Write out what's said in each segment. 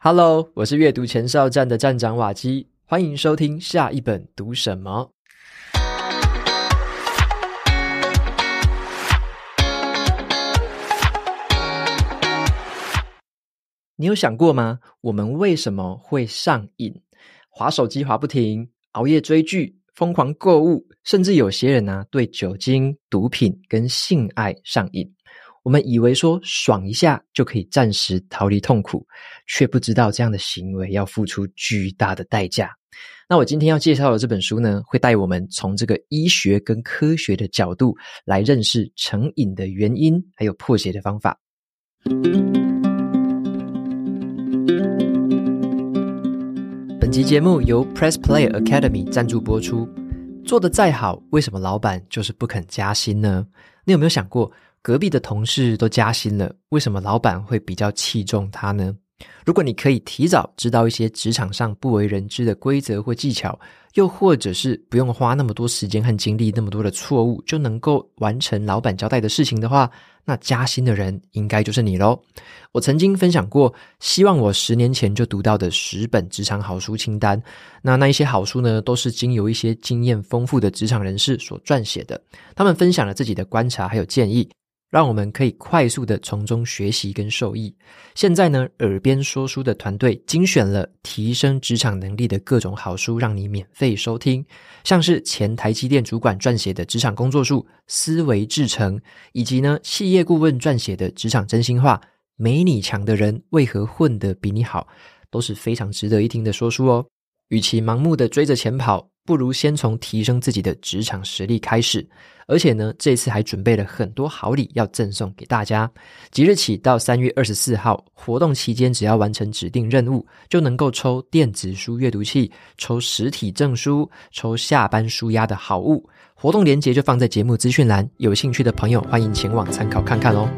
Hello， 我是阅读前哨站的站长瓦基，欢迎收听下一本读什么。你有想过吗？我们为什么会上瘾？滑手机滑不停，熬夜追剧，疯狂购物，甚至有些人对酒精、毒品跟性爱上瘾。我们以为说爽一下就可以暂时逃离痛苦，却不知道这样的行为要付出巨大的代价。那我今天要介绍的这本书呢，会带我们从这个医学跟科学的角度来认识成瘾的原因，还有破解的方法。本集节目由 Press Play Academy 赞助播出。做得再好，为什么老板就是不肯加薪呢？你有没有想过，隔壁的同事都加薪了，为什么老板会比较器重他呢？如果你可以提早知道一些职场上不为人知的规则或技巧，又或者是不用花那么多时间和精力，那么多的错误就能够完成老板交代的事情的话，那加薪的人应该就是你咯。我曾经分享过希望我10年前就读到的10本职场好书清单，那一些好书呢，都是经由一些经验丰富的职场人士所撰写的，他们分享了自己的观察还有建议，让我们可以快速的从中学习跟受益。现在呢，耳边说书的团队精选了提升职场能力的各种好书，让你免费收听，像是前台积电主管撰写的职场工作术、思维制成，以及呢企业顾问撰写的职场真心话，没你强的人为何混得比你好，都是非常值得一听的说书哦。与其盲目的追着钱跑，不如先从提升自己的职场实力开始。而且呢，这次还准备了很多好礼要赠送给大家。即日起到3月24号，活动期间只要完成指定任务，就能够抽电子书阅读器，抽实体证书，抽下班书压的好物。活动连结就放在节目资讯栏，有兴趣的朋友欢迎前往参考看看哦。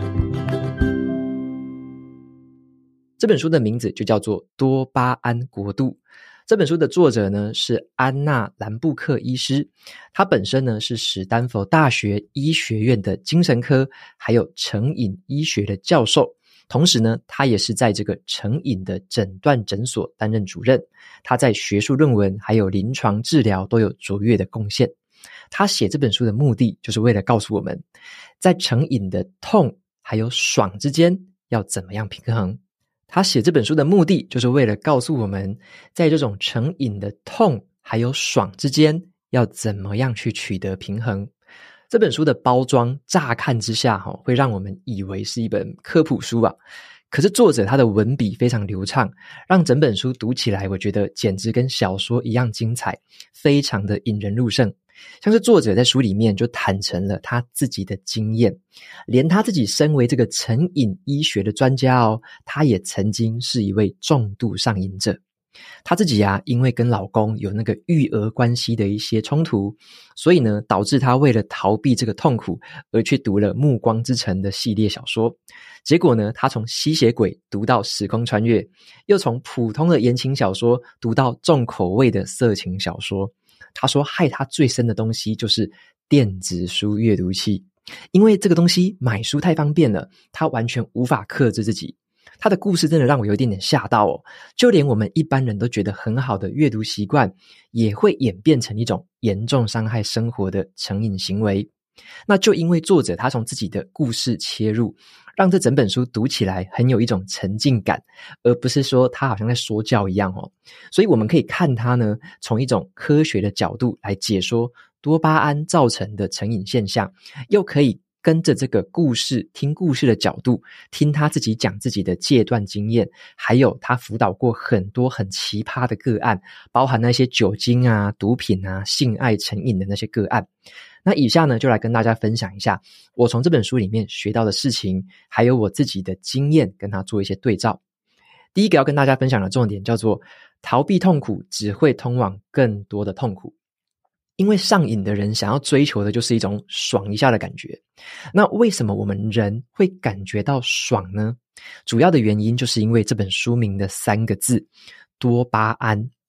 这本书的名字就叫做《多巴胺国度》。这本书的作者呢是安娜·兰布克医师，他本身呢是史丹佛大学医学院的精神科还有成瘾医学的教授，同时呢他也是在这个成瘾的诊断诊所担任主任，他在学术论文还有临床治疗都有卓越的贡献。他写这本书的目的就是为了告诉我们，在成瘾的痛还有爽之间要怎么样平衡。他写这本书的目的就是为了告诉我们，在这种成瘾的痛还有爽之间要怎么样去取得平衡。这本书的包装乍看之下会让我们以为是一本科普书啊，可是作者他的文笔非常流畅，让整本书读起来我觉得简直跟小说一样精彩，非常的引人入胜。像是作者在书里面就坦诚了他自己的经验，连他自己身为这个成瘾医学的专家他也曾经是一位重度上瘾者。他自己因为跟老公有那个育儿关系的一些冲突，所以呢导致他为了逃避这个痛苦而去读了《暮光之城》的系列小说。结果呢，他从吸血鬼读到时空穿越，又从普通的言情小说读到重口味的色情小说。他说害他最深的东西就是电子书阅读器，因为这个东西买书太方便了，他完全无法克制自己。他的故事真的让我有一点点吓到就连我们一般人都觉得很好的阅读习惯，也会演变成一种严重伤害生活的成瘾行为。那就因为作者他从自己的故事切入，让这整本书读起来很有一种沉浸感，而不是说他好像在说教一样所以我们可以看他呢，从一种科学的角度来解说多巴胺造成的成瘾现象，又可以跟着这个故事听故事的角度，听他自己讲自己的戒断经验，还有他辅导过很多很奇葩的个案，包含那些酒精毒品性爱成瘾的那些个案。那以下呢，就来跟大家分享一下我从这本书里面学到的事情，还有我自己的经验，跟他做一些对照。第一个要跟大家分享的重点叫做逃避痛苦只会通往更多的痛苦。因为上瘾的人想要追求的就是一种爽一下的感觉。那为什么我们人会感觉到爽呢？主要的原因就是因为这本书名的3个字，多巴胺。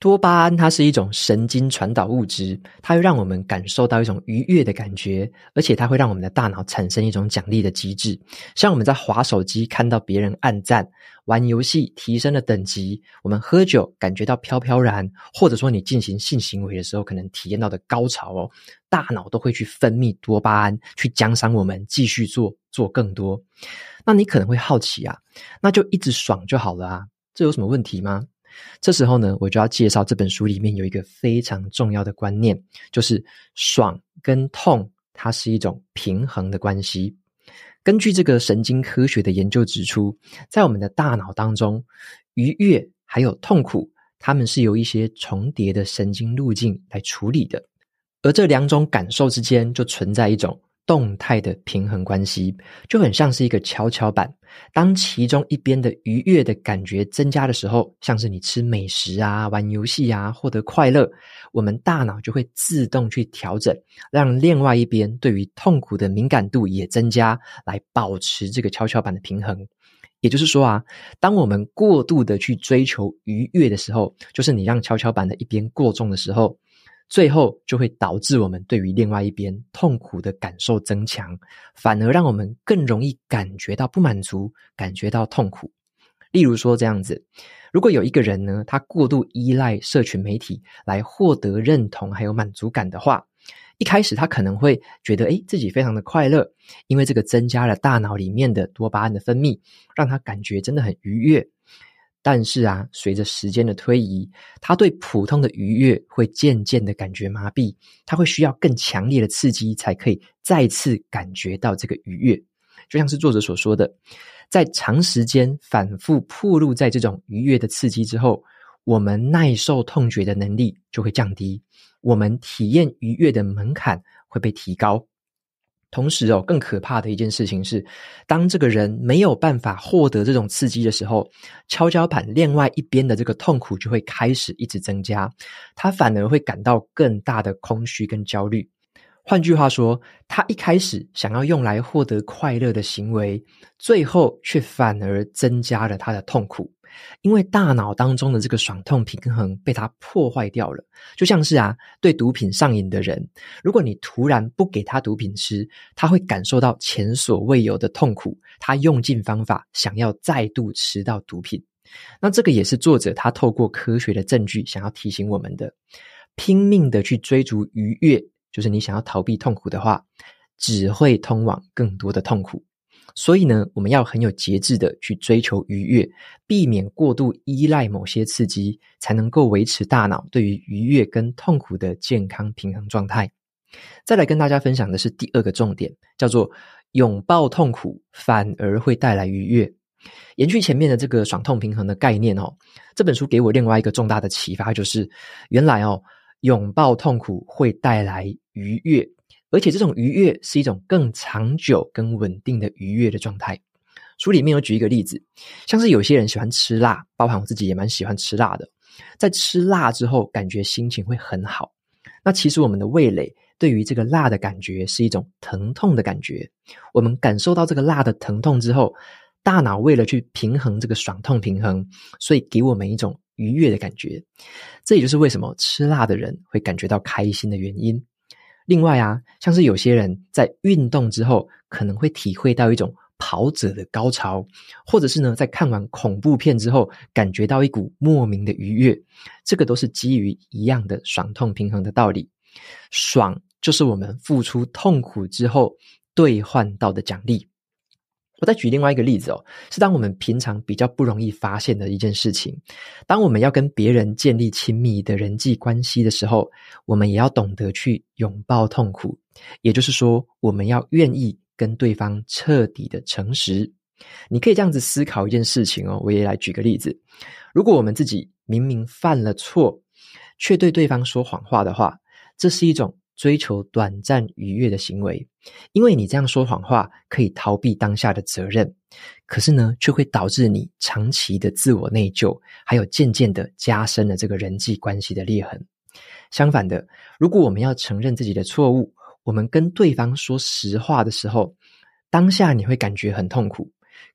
多巴胺它是一种神经传导物质，它会让我们感受到一种愉悦的感觉，而且它会让我们的大脑产生一种奖励的机制。像我们在滑手机看到别人按赞，玩游戏提升了等级，我们喝酒感觉到飘飘然，或者说你进行性行为的时候可能体验到的高潮大脑都会去分泌多巴胺，去奖赏我们继续做更多。那你可能会好奇那就一直爽就好了这有什么问题吗？这时候呢，我就要介绍这本书里面有一个非常重要的观念，就是爽跟痛它是一种平衡的关系。根据这个神经科学的研究指出，在我们的大脑当中，愉悦还有痛苦，它们是由一些重叠的神经路径来处理的，而这两种感受之间就存在一种动态的平衡关系，就很像是一个跷跷板。当其中一边的愉悦的感觉增加的时候，像是你吃美食玩游戏获得快乐，我们大脑就会自动去调整，让另外一边对于痛苦的敏感度也增加，来保持这个跷跷板的平衡。也就是说当我们过度的去追求愉悦的时候，就是你让跷跷板的一边过重的时候，最后就会导致我们对于另外一边痛苦的感受增强，反而让我们更容易感觉到不满足，感觉到痛苦。例如说这样子，如果有一个人呢，他过度依赖社群媒体来获得认同还有满足感的话，一开始他可能会觉得自己非常的快乐，因为这个增加了大脑里面的多巴胺的分泌，让他感觉真的很愉悦。但是随着时间的推移，他对普通的愉悦会渐渐的感觉麻痹，他会需要更强烈的刺激才可以再次感觉到这个愉悦。就像是作者所说的，在长时间反复暴露在这种愉悦的刺激之后，我们耐受痛觉的能力就会降低，我们体验愉悦的门槛会被提高。同时更可怕的一件事情是，当这个人没有办法获得这种刺激的时候，跷跷板另外一边的这个痛苦就会开始一直增加，他反而会感到更大的空虚跟焦虑。换句话说，他一开始想要用来获得快乐的行为，最后却反而增加了他的痛苦。因为大脑当中的这个爽痛平衡被它破坏掉了。就像是对毒品上瘾的人，如果你突然不给他毒品吃，他会感受到前所未有的痛苦，他用尽方法想要再度吃到毒品。那这个也是作者他透过科学的证据想要提醒我们的，拼命的去追逐愉悦，就是你想要逃避痛苦的话，只会通往更多的痛苦。所以呢，我们要很有节制的去追求愉悦，避免过度依赖某些刺激，才能够维持大脑对于愉悦跟痛苦的健康平衡状态。再来跟大家分享的是第二个重点，叫做拥抱痛苦反而会带来愉悦。延续前面的这个爽痛平衡的概念这本书给我另外一个重大的启发，就是原来拥抱痛苦会带来愉悦，而且这种愉悦是一种更长久跟稳定的愉悦的状态。书里面有举一个例子，像是有些人喜欢吃辣，包含我自己也蛮喜欢吃辣的，在吃辣之后感觉心情会很好。那其实我们的味蕾对于这个辣的感觉是一种疼痛的感觉，我们感受到这个辣的疼痛之后，大脑为了去平衡这个爽痛平衡，所以给我们一种愉悦的感觉。这也就是为什么吃辣的人会感觉到开心的原因。另外像是有些人在运动之后可能会体会到一种跑者的高潮，或者是呢在看完恐怖片之后感觉到一股莫名的愉悦，这个都是基于一样的爽痛平衡的道理。爽就是我们付出痛苦之后兑换到的奖励。我再举另外一个例子是当我们平常比较不容易发现的一件事情，当我们要跟别人建立亲密的人际关系的时候，我们也要懂得去拥抱痛苦，也就是说我们要愿意跟对方彻底的诚实。你可以这样子思考一件事情我也来举个例子，如果我们自己明明犯了错，却对对方说谎话的话，这是一种追求短暂愉悦的行为，因为你这样说谎话可以逃避当下的责任，可是呢却会导致你长期的自我内疚，还有渐渐的加深了这个人际关系的裂痕。相反的，如果我们要承认自己的错误，我们跟对方说实话的时候，当下你会感觉很痛苦，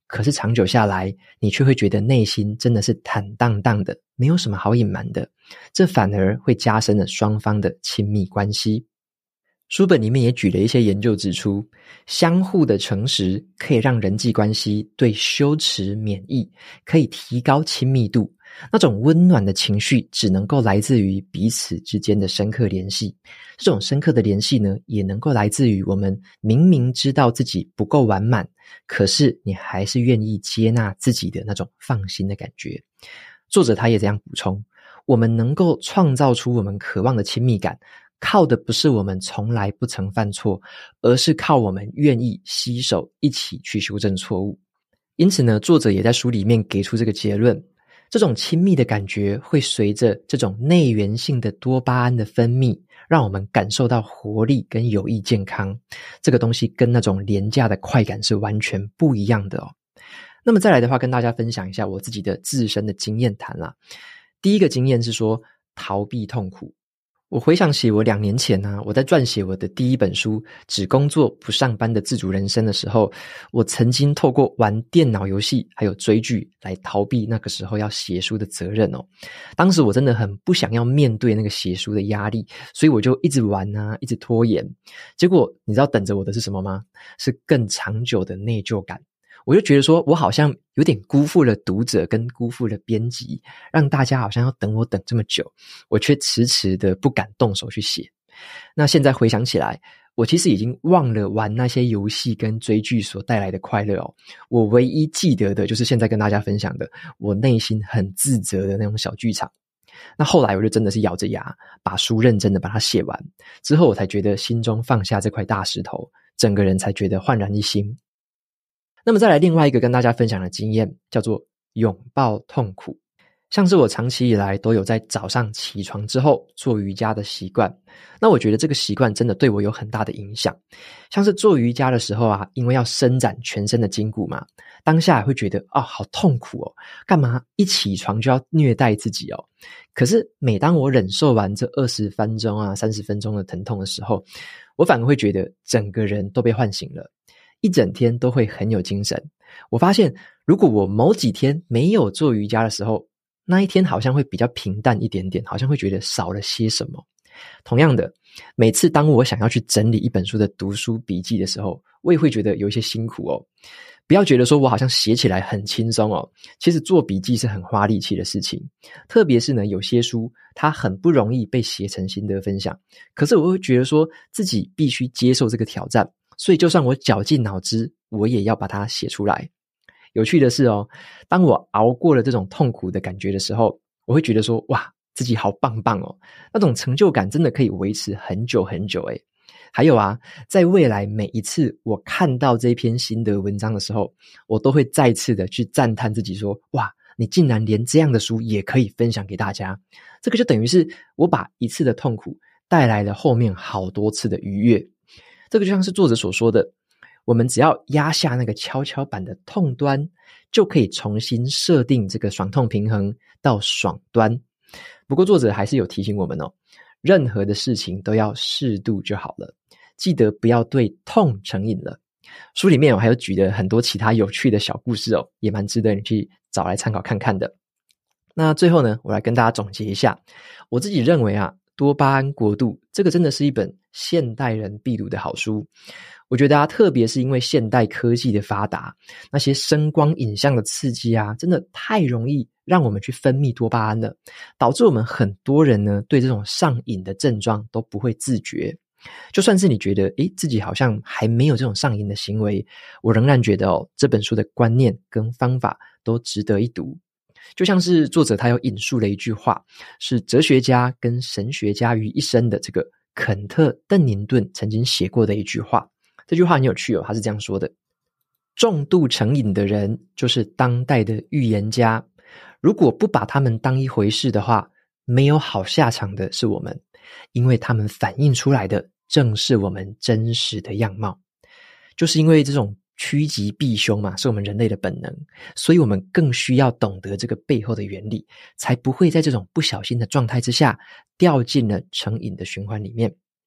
可是长久下来，你却会觉得内心真的是坦荡荡的，没有什么好隐瞒的，这反而会加深了双方的亲密关系。书本里面也举了一些研究指出，相互的诚实可以让人际关系对羞耻免疫，可以提高亲密度。那种温暖的情绪只能够来自于彼此之间的深刻联系，这种深刻的联系呢，也能够来自于我们明明知道自己不够完满，可是你还是愿意接纳自己的那种放心的感觉。作者他也这样补充，我们能够创造出我们渴望的亲密感，靠的不是我们从来不曾犯错，而是靠我们愿意携手一起去修正错误。因此呢，作者也在书里面给出这个结论，这种亲密的感觉会随着这种内源性的多巴胺的分泌，让我们感受到活力跟有益健康。这个东西跟那种廉价的快感是完全不一样的哦。那么再来的话，跟大家分享一下我自己的自身的经验谈啦。第一个经验是说逃避痛苦。我回想起我2年前啊，我在撰写我的第一本书《只工作不上班的自主人生》的时候，我曾经透过玩电脑游戏还有追剧来逃避那个时候要写书的责任哦。当时我真的很不想要面对那个写书的压力，所以我就一直玩啊，一直拖延。结果你知道等着我的是什么吗？是更长久的内疚感。我就觉得说我好像有点辜负了读者跟辜负了编辑，让大家好像要等我等这么久，我却迟迟的不敢动手去写。那现在回想起来，我其实已经忘了玩那些游戏跟追剧所带来的快乐哦。我唯一记得的就是现在跟大家分享的，我内心很自责的那种小剧场。那后来我就真的是咬着牙把书认真的把它写完，之后我才觉得心中放下这块大石头，整个人才觉得焕然一新。那么再来另外一个跟大家分享的经验，叫做拥抱痛苦。像是我长期以来都有在早上起床之后做瑜伽的习惯，那我觉得这个习惯真的对我有很大的影响。像是做瑜伽的时候啊，因为要伸展全身的筋骨嘛，当下会觉得好痛苦哦，干嘛一起床就要虐待自己哦。可是每当我忍受完这20分钟啊30分钟的疼痛的时候，我反而会觉得整个人都被唤醒了，一整天都会很有精神。我发现如果我某几天没有做瑜伽的时候，那一天好像会比较平淡一点点，好像会觉得少了些什么。同样的，每次当我想要去整理一本书的读书笔记的时候，我也会觉得有一些辛苦哦。不要觉得说我好像写起来很轻松哦，其实做笔记是很花力气的事情。特别是呢，有些书它很不容易被写成心得分享，可是我会觉得说自己必须接受这个挑战，所以就算我绞尽脑汁，我也要把它写出来。有趣的是哦，当我熬过了这种痛苦的感觉的时候，我会觉得说哇，自己好棒棒哦，那种成就感真的可以维持很久很久诶。还有啊，在未来每一次我看到这篇心得文章的时候，我都会再次的去赞叹自己说哇，你竟然连这样的书也可以分享给大家。这个就等于是我把一次的痛苦带来了后面好多次的愉悦。这个就像是作者所说的，我们只要压下那个跷跷板的痛端，就可以重新设定这个爽痛平衡到爽端。不过作者还是有提醒我们哦，任何的事情都要适度就好了，记得不要对痛成瘾了。书里面还有举的很多其他有趣的小故事哦，也蛮值得你去找来参考看看的。那最后呢，我来跟大家总结一下，我自己认为啊，多巴胺国度这个真的是一本现代人必读的好书。我觉得啊，特别是因为现代科技的发达，那些声光影像的刺激啊，真的太容易让我们去分泌多巴胺了，导致我们很多人呢对这种上瘾的症状都不会自觉。就算是你觉得自己好像还没有这种上瘾的行为，我仍然觉得这本书的观念跟方法都值得一读。就像是作者他有引述了一句话，是哲学家跟神学家于一身的这个肯特·邓宁顿曾经写过的一句话。这句话很有趣哦，他是这样说的：重度成瘾的人就是当代的预言家，如果不把他们当一回事的话，没有好下场的是我们，因为他们反映出来的正是我们真实的样貌。就是因为这种趋吉避凶嘛，是我们人类的本能，所以我们更需要懂得这个背后的原理，才不会在这种不小心的状态之下掉进了成瘾的循环里面。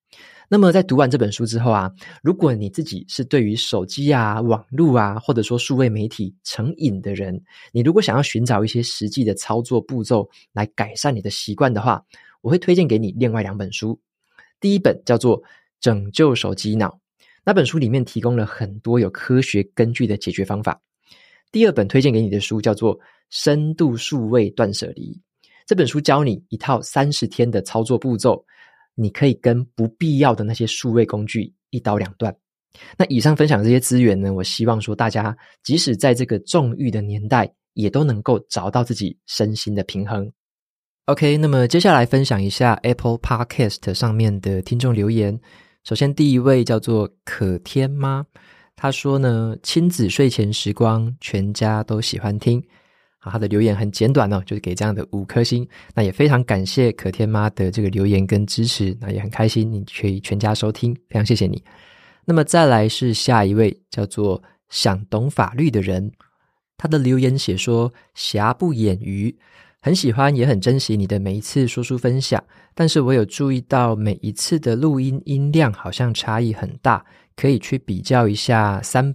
那么在读完这本书之后啊，如果你自己是对于手机啊、网络啊，或者说数位媒体成瘾的人，你如果想要寻找一些实际的操作步骤来改善你的习惯的话，我会推荐给你另外2本书。第一本叫做《拯救手机脑》，那本书里面提供了很多有科学根据的解决方法。第二本推荐给你的书叫做《深度数位断舍离》，这本书教你一套30天的操作步骤，你可以跟不必要的那些数位工具一刀两断。那以上分享的这些资源呢，我希望说大家即使在这个纵欲的年代，也都能够找到自己身心的平衡。OK， 那么接下来分享一下 Apple Podcast 上面的听众留言。首先第一位叫做可天妈，他说呢，亲子睡前时光全家都喜欢听。好，他的留言很简短哦，就是给这样的5颗星。那也非常感谢可天妈的这个留言跟支持，那也很开心你可以全家收听，非常谢谢你。那么再来是下一位叫做想懂法律的人，他的留言写说，瑕不掩瑜，很喜欢也很珍惜你的每一次说书分享，但是我有注意到每一次的录音音量好像差异很大，可以去比较一下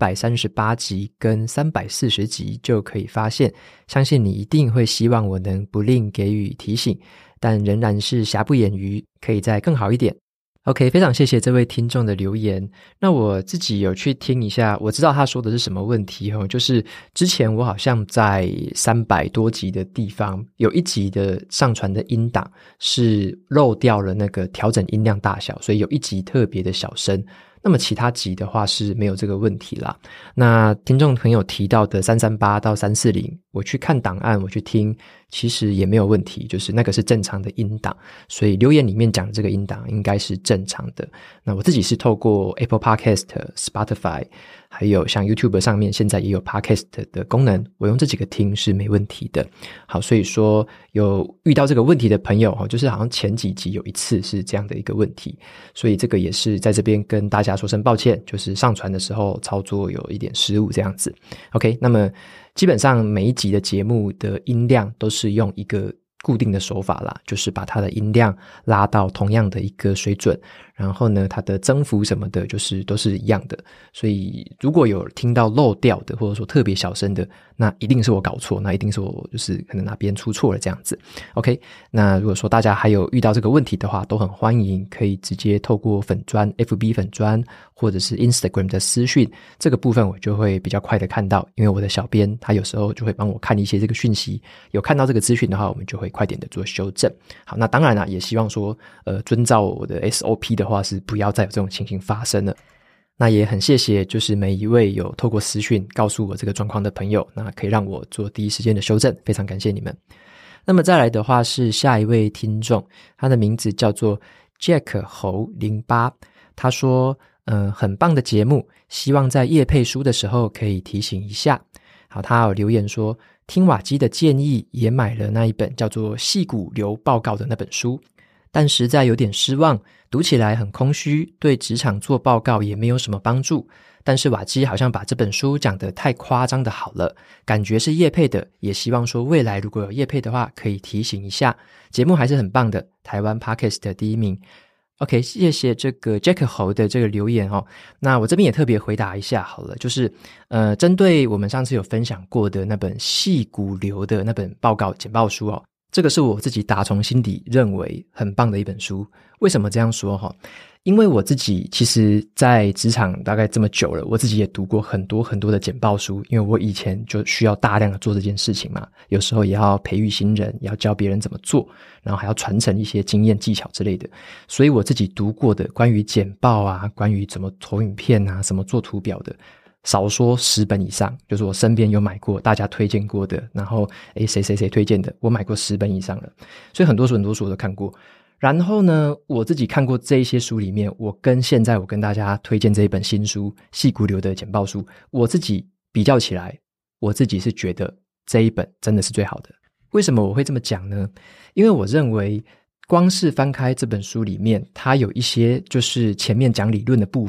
338集跟340集就可以发现，相信你一定会希望我能不吝给予提醒，但仍然是瑕不掩瑜，可以再更好一点。OK， 非常谢谢这位听众的留言。那我自己有去听一下，我知道他说的是什么问题哦，就是之前我好像在300多集的地方，有一集的上传的音档是漏掉了那个调整音量大小，所以有一集特别的小声。那么其他集的话是没有这个问题啦。那听众朋友提到的338到340，我去看档案，我去听，其实也没有问题，就是那个是正常的音档，所以留言里面讲的这个音档应该是正常的。那我自己是透过 Apple Podcast、Spotify 还有像 YouTube 上面现在也有 Podcast 的功能，我用这几个听是没问题的。好，所以说有遇到这个问题的朋友，就是好像前几集有一次是这样的一个问题，所以这个也是在这边跟大家说声抱歉，就是上传的时候操作有一点失误这样子。OK， 那么基本上每一集的节目的音量都是用一个固定的手法啦，就是把它的音量拉到同样的一个水准，然后呢它的增幅什么的就是都是一样的，所以如果有听到漏掉的或者说特别小声的，那一定是我搞错，那一定是我就是可能哪边出错了这样子。 OK， 那如果说大家还有遇到这个问题的话，都很欢迎可以直接透过粉专 FB 粉专或者是 Instagram 的私讯，这个部分我就会比较快的看到，因为我的小编他有时候就会帮我看一些这个讯息，有看到这个资讯的话，我们就会快点的做修正。好，那当然啦，也希望说遵照我的 SOP 的话是不要再有这种情形发生了。那也很谢谢就是每一位有透过私讯告诉我这个状况的朋友，那可以让我做第一时间的修正，非常感谢你们。那么再来的话是下一位听众，他的名字叫做 Jack 侯08，他说很棒的节目，希望在业配书的时候可以提醒一下。好，他有留言说听瓦基的建议也买了那一本叫做《矽谷流报告》的那本书，但实在有点失望，读起来很空虚，对职场做报告也没有什么帮助。但是瓦基好像把这本书讲得太夸张的好了，感觉是业配的，也希望说未来如果有业配的话可以提醒一下。节目还是很棒的，台湾 Podcast 的第1名。OK， 谢谢这个 Jack 侯的这个留言哦。那我这边也特别回答一下好了，就是针对我们上次有分享过的那本矽谷流的那本报告简报书哦，这个是我自己打从心底认为很棒的一本书。为什么这样说齁？因为我自己其实在职场大概这么久了，我自己也读过很多很多的简报书，因为我以前就需要大量的做这件事情嘛，有时候也要培育新人，也要教别人怎么做，然后还要传承一些经验技巧之类的，所以我自己读过的关于简报啊，关于怎么投影片啊，怎么做图表的，少说10本以上，就是我身边有买过大家推荐过的，然后谁谁谁推荐的，我买过10本以上了，所以很多书我都看过。然后呢，我自己看过这一些书里面，我跟现在我跟大家推荐这一本新书矽谷流的简报书，我自己比较起来，我自己是觉得这一本真的是最好的。为什么我会这么讲呢？因为我认为光是翻开这本书里面，它有一些就是前面讲理论的部分，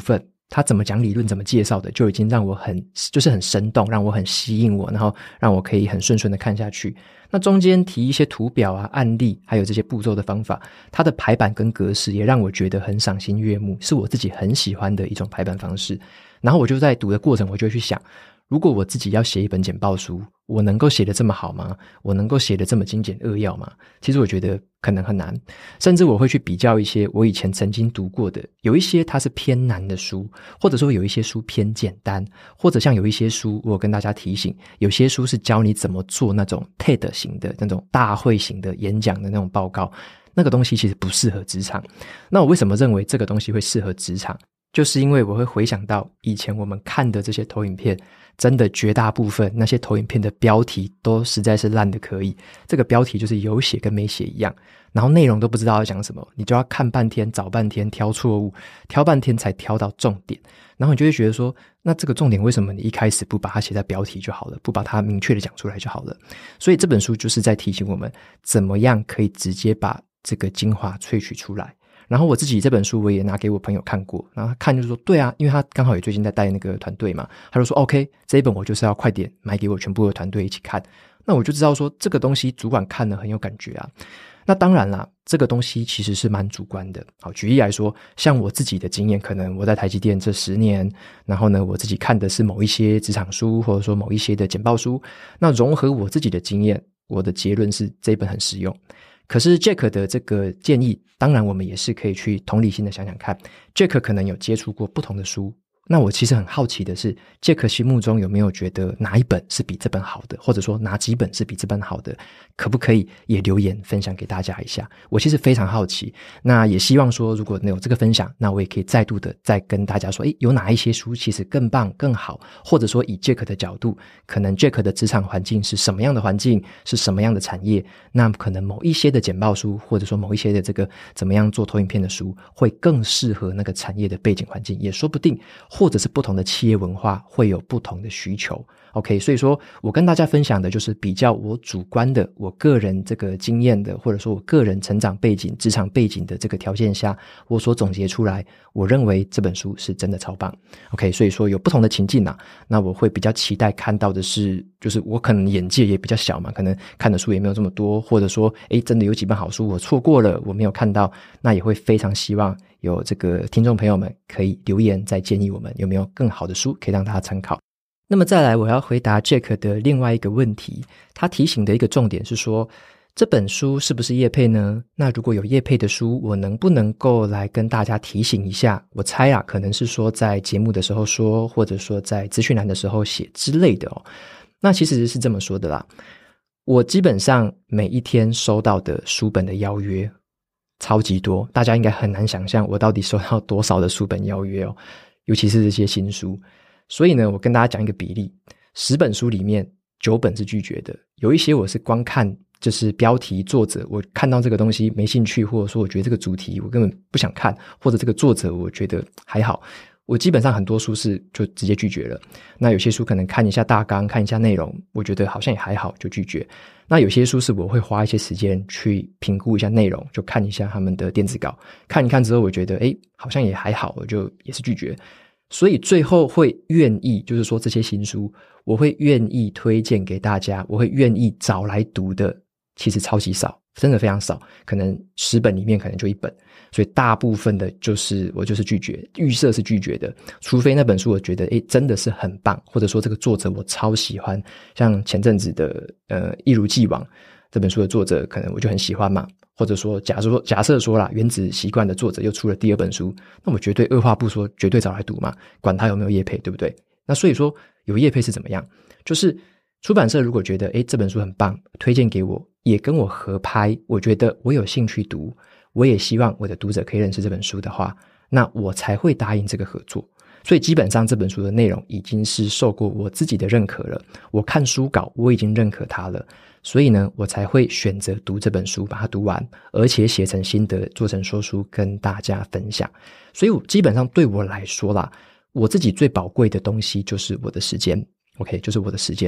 他怎么讲理论怎么介绍的就已经让我很生动，让我很吸引我，然后让我可以很顺的看下去。那中间提一些图表啊案例还有这些步骤的方法，它的排版跟格式也让我觉得很赏心悦目，是我自己很喜欢的一种排版方式。然后我就在读的过程我就会去想，如果我自己要写一本简报书，我能够写得这么好吗？我能够写得这么精简扼要吗？其实我觉得可能很难，甚至我会去比较一些我以前曾经读过的，有一些它是偏难的书，或者说有一些书偏简单，或者像有一些书我有跟大家提醒，有些书是教你怎么做那种 TED 型的那种大会型的演讲的那种报告，那个东西其实不适合职场。那我为什么认为这个东西会适合职场？就是因为我会回想到以前我们看的这些投影片，真的绝大部分那些投影片的标题都实在是烂的可以，这个标题就是有写跟没写一样，然后内容都不知道要讲什么，你就要看半天找半天挑错误，挑半天才挑到重点，然后你就会觉得说，那这个重点为什么你一开始不把它写在标题就好了，不把它明确的讲出来就好了。所以这本书就是在提醒我们怎么样可以直接把这个精华萃取出来。然后我自己这本书我也拿给我朋友看过，然后他看就是说对啊，因为他刚好也最近在带那个团队嘛，他就说 OK 这一本我就是要快点买给我全部的团队一起看。那我就知道说这个东西主管看了很有感觉啊。那当然啦，这个东西其实是蛮主观的。好，举例来说，像我自己的经验，可能我在台积电这10年，然后呢我自己看的是某一些职场书，或者说某一些的简报书，那融合我自己的经验，我的结论是这一本很实用。可是 Jack 的这个建议，当然我们也是可以去同理心的想想看， Jack 可能有接触过不同的书，那我其实很好奇的是 Jack 心目中有没有觉得哪一本是比这本好的，或者说哪几本是比这本好的，可不可以也留言分享给大家一下，我其实非常好奇。那也希望说如果有这个分享，那我也可以再度的再跟大家说，有哪一些书其实更棒更好，或者说以 Jack 的角度，可能 Jack 的职场环境是什么样的环境，是什么样的产业，那可能某一些的简报书，或者说某一些的这个怎么样做投影片的书会更适合那个产业的背景环境，也说不定，或者是不同的企业文化会有不同的需求。 OK， 所以说我跟大家分享的就是比较我主观的，我个人这个经验的，或者说我个人成长背景职场背景的这个条件下，我所总结出来，我认为这本书是真的超棒。 OK， 所以说有不同的情境啊，那我会比较期待看到的是，就是我可能眼界也比较小嘛，可能看的书也没有这么多，或者说真的有几本好书我错过了，我没有看到，那也会非常希望有这个听众朋友们可以留言再建议我们有没有更好的书可以让大家参考。那么再来我要回答 Jack 的另外一个问题，他提醒的一个重点是说，这本书是不是业配呢？那如果有业配的书，我能不能够来跟大家提醒一下？我猜啊，可能是说在节目的时候说，或者说在资讯栏的时候写之类的哦。那其实是这么说的啦，我基本上每一天收到的书本的邀约超级多，大家应该很难想象我到底收到多少的书本邀约哦，尤其是这些新书。所以呢，我跟大家讲一个比例，10本书里面9本是拒绝的，有一些我是光看就是标题作者，我看到这个东西没兴趣，或者说我觉得这个主题我根本不想看，或者这个作者我觉得还好，我基本上很多书是就直接拒绝了。那有些书可能看一下大纲看一下内容，我觉得好像也还好就拒绝。那有些书是我会花一些时间去评估一下内容，就看一下他们的电子稿，看一看之后我觉得好像也还好，我就也是拒绝。所以最后会愿意，就是说这些新书我会愿意推荐给大家，我会愿意找来读的其实超级少，真的非常少，可能10本里面可能就1本，所以大部分的我就是拒绝，预设是拒绝的，除非那本书我觉得真的是很棒，或者说这个作者我超喜欢，像前阵子的一如既往这本书的作者可能我就很喜欢嘛，或者说假设说啦，原子习惯的作者又出了第2本书，那我绝对二话不说，绝对找来读嘛，管他有没有业配，对不对？那所以说有业配是怎么样，就是出版社如果觉得这本书很棒，推荐给我，也跟我合拍，我觉得我有兴趣读，我也希望我的读者可以认识这本书的话，那我才会答应这个合作。所以基本上这本书的内容已经是受过我自己的认可了，我看书稿我已经认可它了，所以呢我才会选择读这本书，把它读完，而且写成心得，做成说书跟大家分享。所以基本上对我来说啦，我自己最宝贵的东西就是我的时间， OK， 就是我的时间。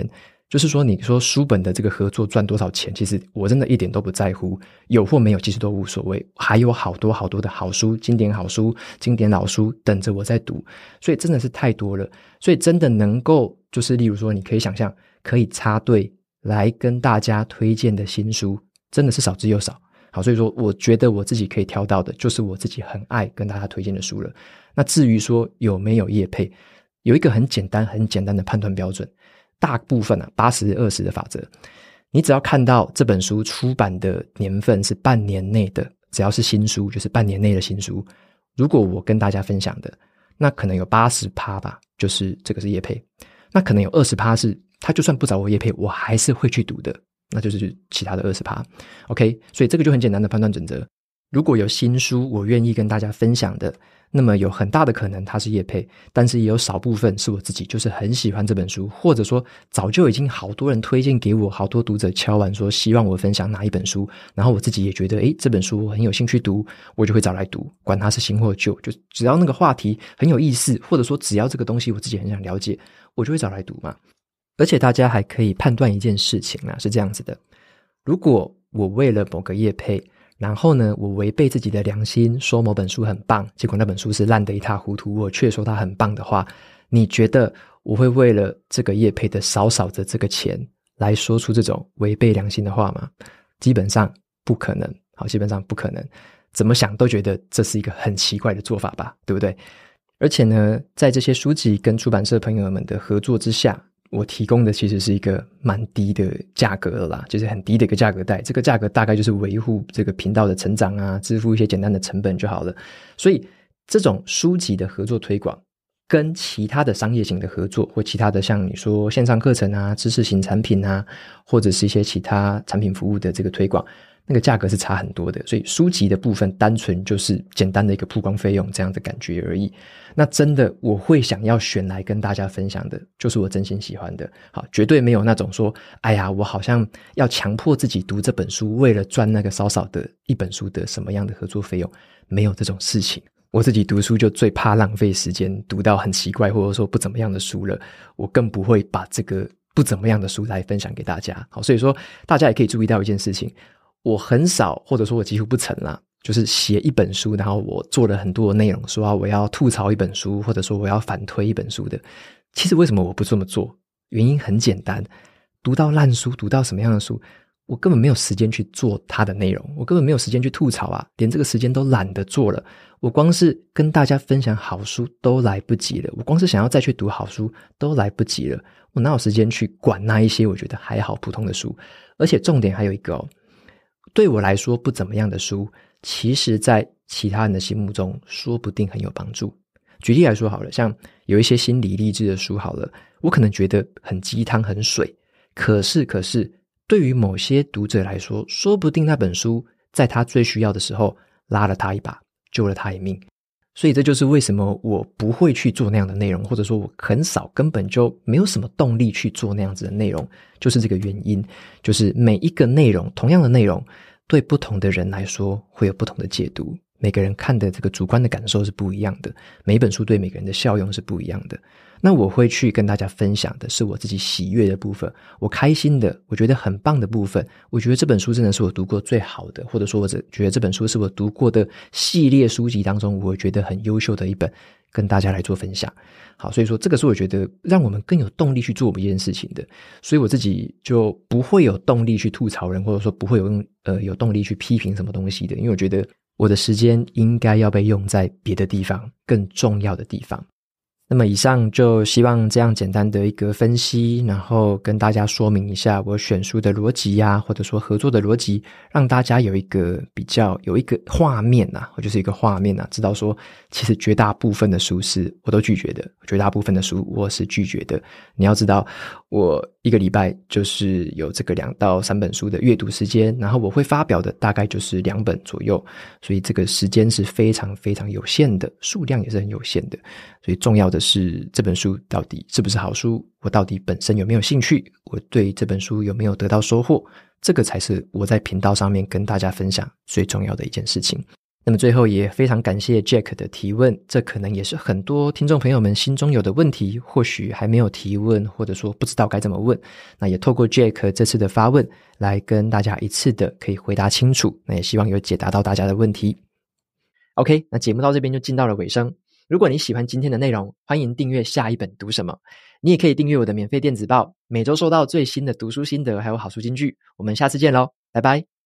就是说你说书本的这个合作赚多少钱，其实我真的一点都不在乎，有或没有其实都无所谓，还有好多好多的好书，经典好书，经典老书等着我在读，所以真的是太多了，所以真的能够就是例如说你可以想象可以插队来跟大家推荐的新书真的是少之又少。好，所以说我觉得我自己可以挑到的就是我自己很爱跟大家推荐的书了。那至于说有没有业配，有一个很简单的判断标准，大部分80-20的法则，你只要看到这本书出版的年份是半年内的，只要是新书就是半年内的新书，如果我跟大家分享的，那可能有80%吧，就是这个是业配，那可能有20%是他就算不找我业配我还是会去读的，那就是其他的20%。 OK， 所以这个就很简单的判断准则，如果有新书我愿意跟大家分享的，那么有很大的可能它是业配，但是也有少部分是我自己就是很喜欢这本书，或者说早就已经好多人推荐给我，好多读者敲完说希望我分享哪一本书，然后我自己也觉得这本书我很有兴趣读，我就会找来读，管它是新或旧，就只要那个话题很有意思，或者说只要这个东西我自己很想了解，我就会找来读嘛。而且大家还可以判断一件事情是这样子的，如果我为了某个业配，然后呢我违背自己的良心说某本书很棒，结果那本书是烂得一塌糊涂，我却说它很棒的话，你觉得我会为了这个业配的少的这个钱来说出这种违背良心的话吗？基本上不可能。好，基本上不可能，怎么想都觉得这是一个很奇怪的做法吧，对不对？而且呢，在这些书籍跟出版社朋友们的合作之下，我提供的其实是一个蛮低的价格了啦，就是很低的一个价格带，这个价格大概就是维护这个频道的成长支付一些简单的成本就好了。所以这种书籍的合作推广跟其他的商业型的合作，或其他的像你说线上课程知识型产品或者是一些其他产品服务的这个推广，那个价格是差很多的，所以书籍的部分单纯就是简单的一个曝光费用这样的感觉而已。那真的我会想要选来跟大家分享的，就是我真心喜欢的。好，绝对没有那种说哎呀我好像要强迫自己读这本书，为了赚那个少的一本书的什么样的合作费用，没有这种事情。我自己读书就最怕浪费时间，读到很奇怪或者说不怎么样的书了，我更不会把这个不怎么样的书来分享给大家。好，所以说大家也可以注意到一件事情，我很少或者说我几乎不曾啦，就是写一本书然后我做了很多的内容说我要吐槽一本书，或者说我要反推一本书的。其实为什么我不这么做？原因很简单，读到烂书，读到什么样的书，我根本没有时间去做它的内容，我根本没有时间去吐槽连这个时间都懒得做了。我光是跟大家分享好书都来不及了，我光是想要再去读好书都来不及了，我哪有时间去管那一些我觉得还好普通的书？而且重点还有一个对我来说不怎么样的书，其实在其他人的心目中说不定很有帮助。举例来说好了，像有一些心理励志的书好了，我可能觉得很鸡汤很水，可是对于某些读者来说，说不定那本书在他最需要的时候拉了他一把，救了他一命。所以这就是为什么我不会去做那样的内容，或者说我很少根本就没有什么动力去做那样子的内容，就是这个原因。就是每一个内容，同样的内容对不同的人来说会有不同的解读，每个人看的这个主观的感受是不一样的，每一本书对每个人的效用是不一样的。那我会去跟大家分享的是我自己喜悦的部分，我开心的，我觉得很棒的部分，我觉得这本书真的是我读过最好的，或者说我觉得这本书是我读过的系列书籍当中我觉得很优秀的一本，跟大家来做分享。好，所以说这个是我觉得让我们更有动力去做一件事情的，所以我自己就不会有动力去吐槽人，或者说不会有动力去批评什么东西的，因为我觉得我的时间应该要被用在别的地方，更重要的地方。那么以上就希望这样简单的一个分析，然后跟大家说明一下我选书的逻辑或者说合作的逻辑，让大家有一个画面或就是一个画面知道说其实绝大部分的书是我都拒绝的，绝大部分的书我是拒绝的。你要知道我一个礼拜就是有这个2到3本书的阅读时间，然后我会发表的大概就是2本左右，所以这个时间是非常非常有限的，数量也是很有限的。所以重要的是这本书到底是不是好书，我到底本身有没有兴趣，我对这本书有没有得到收获，这个才是我在频道上面跟大家分享最重要的一件事情。 那么最后也非常感谢 Jack 的提问，这可能也是很多听众朋友们心中有的问题，或许还没有提问，或者说不知道该怎么问，那也透过 Jack 这次的发问来跟大家一次的可以回答清楚，那也希望有解答到大家的问题。OK， 那节目到这边就进到了尾声。如果你喜欢今天的内容，欢迎订阅下一本读什么。你也可以订阅我的免费电子报，每周收到最新的读书心得还有好书金句。我们下次见咯，拜拜。